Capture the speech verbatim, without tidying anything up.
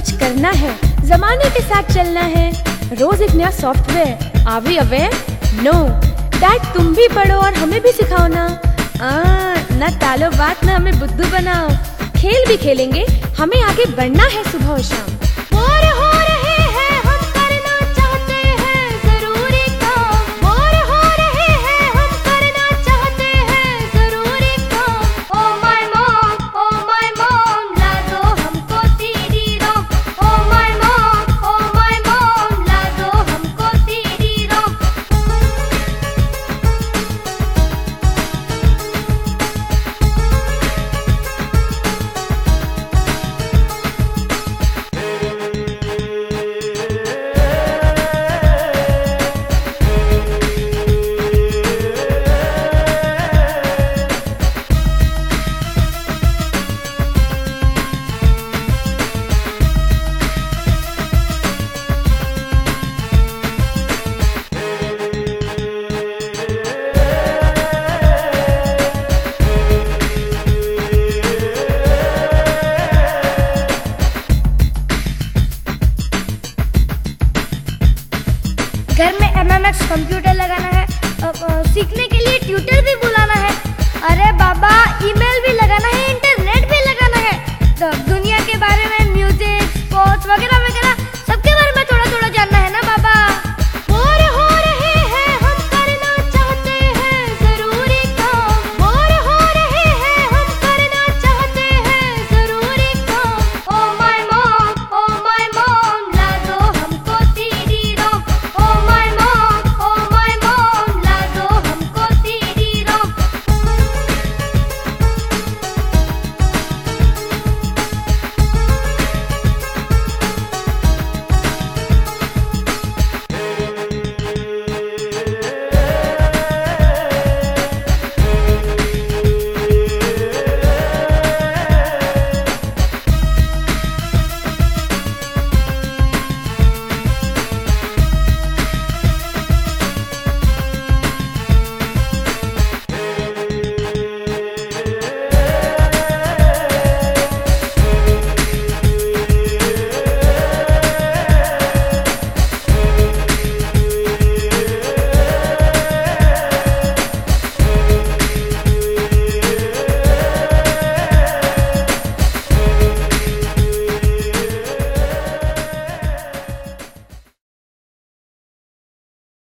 कुछ करना है, जमाने के साथ चलना है, रोज एक नया software. Are we aware? No dad, तुम भी पढ़ो और हमें भी सिखाओ ना। आ, ना टालो बात, ना हमें बुद्धू बनाओ। खेल भी खेलेंगे, हमें आगे बढ़ना है सुबह और शाम। बोर हो रहे हैं हम, करना चाहते हैं जरूरी काम। बोर हो रहे हैं हम, करना चाहते हैं जरूरी काम। Oh my mom, oh my mom, ला दो हमको CD ROM. Oh my mom, oh my mom, ला दो हमको सीडी रोम। घर में एम एम एक्स कंप्यूटर लगाना है, सीखने के लिए ट्यूटर भी बुलाना है। अरे बाबा, ईमेल भी लगाना है, इंटरनेट भी लगाना है, तो दुनिया के बारे में म्यूजिक, स्पोर्ट्स वगैरह वगैरह